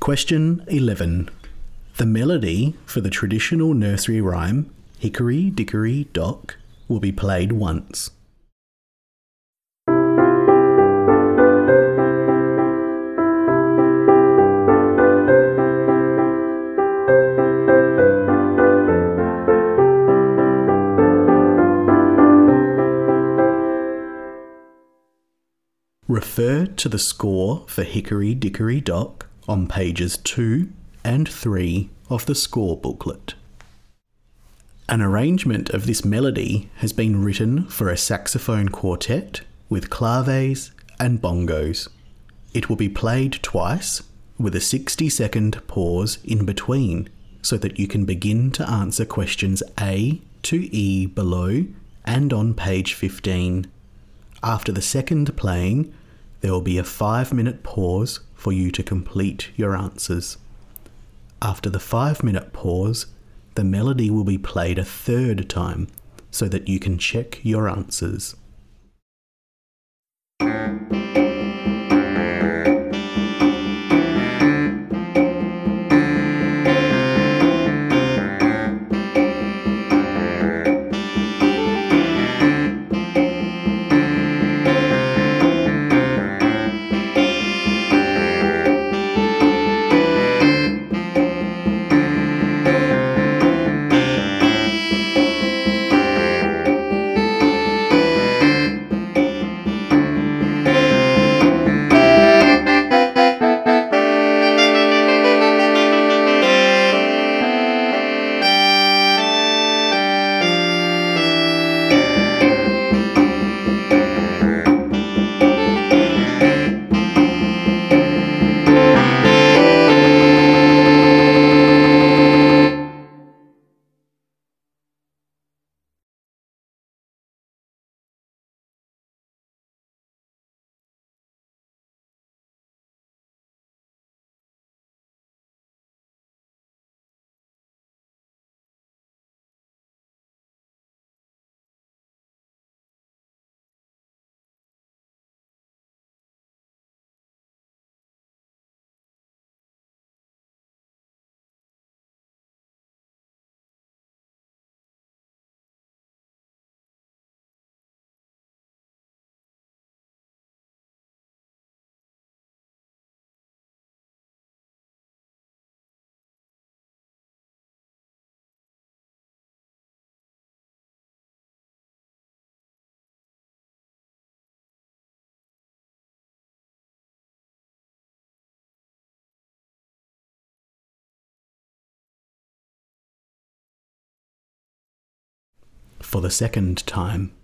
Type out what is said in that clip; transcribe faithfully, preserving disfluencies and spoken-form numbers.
Question eleven. The melody for the traditional nursery rhyme, Hickory Dickory Dock, will be played once. Refer to the score for Hickory Dickory Dock on pages two and three of the score booklet. An arrangement of this melody has been written for a saxophone quartet with claves and bongos. It will be played twice with a sixty second pause in between so that you can begin to answer questions A to E below and on page fifteen. After the second playing, there will be a five minute pause for you to complete your answers. After the five minute pause, the melody will be played a third time so that you can check your answers. For the second time.